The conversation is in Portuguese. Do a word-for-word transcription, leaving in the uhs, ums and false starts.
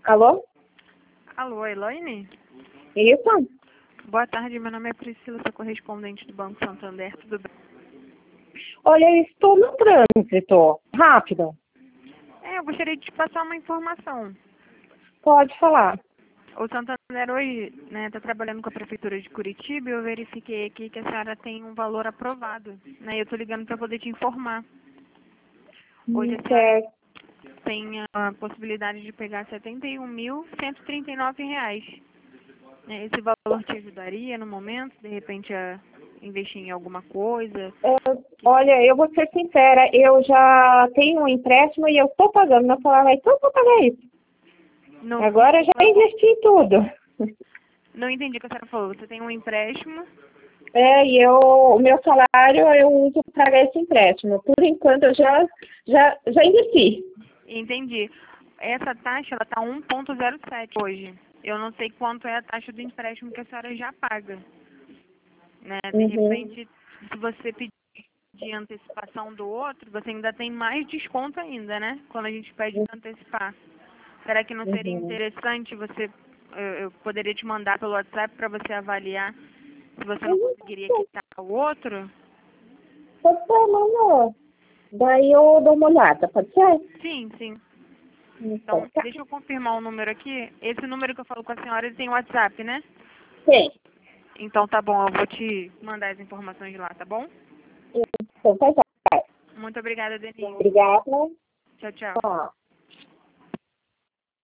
Alô? Alô, Elaine? Isso? Boa tarde, meu nome é Priscila, sou correspondente do Banco Santander, tudo bem? Olha, eu estou no trânsito. Rápido. É, eu gostaria de te passar uma informação. Pode falar. O Santander hoje está trabalhando com a Prefeitura de Curitiba e eu verifiquei aqui que a senhora tem um valor aprovado. Né? Eu estou ligando para poder te informar. Hoje a senhora Certo. tem a possibilidade de pegar setenta e um mil cento e trinta e nove reais. Né? Esse valor te ajudaria no momento, de repente, a investir em alguma coisa? É, olha, eu vou ser sincera, eu já tenho um empréstimo e eu estou pagando. Meu salário vai tudo para pagar isso. Não, Agora eu já investi em tudo. não entendi o que a senhora falou. Você tem um empréstimo? É, e eu, o meu salário eu uso para pagar esse empréstimo. Por enquanto eu já, já, já investi. Entendi. Essa taxa ela está um ponto zero sete hoje. Eu não sei quanto é a taxa do empréstimo que a senhora já paga. Né? De Uhum. repente, se você pedir antecipação do outro, você ainda tem mais desconto ainda, né? Quando a gente pede para antecipar. Será que não seria Uhum. interessante você, eu, eu poderia te mandar pelo WhatsApp para você avaliar se você não Uhum. conseguiria quitar o outro? Pode ser, mano. Daí eu dou uma olhada, pode ser? Sim, sim. Então, Então, tá. deixa eu confirmar o número aqui. Esse número que eu falo com a senhora, ele tem WhatsApp, né? Sim. Então tá bom, eu vou te mandar as informações lá, tá bom? Então, tá, tá. Muito obrigada, Denise. Obrigada. Tchau, tchau. Tchau.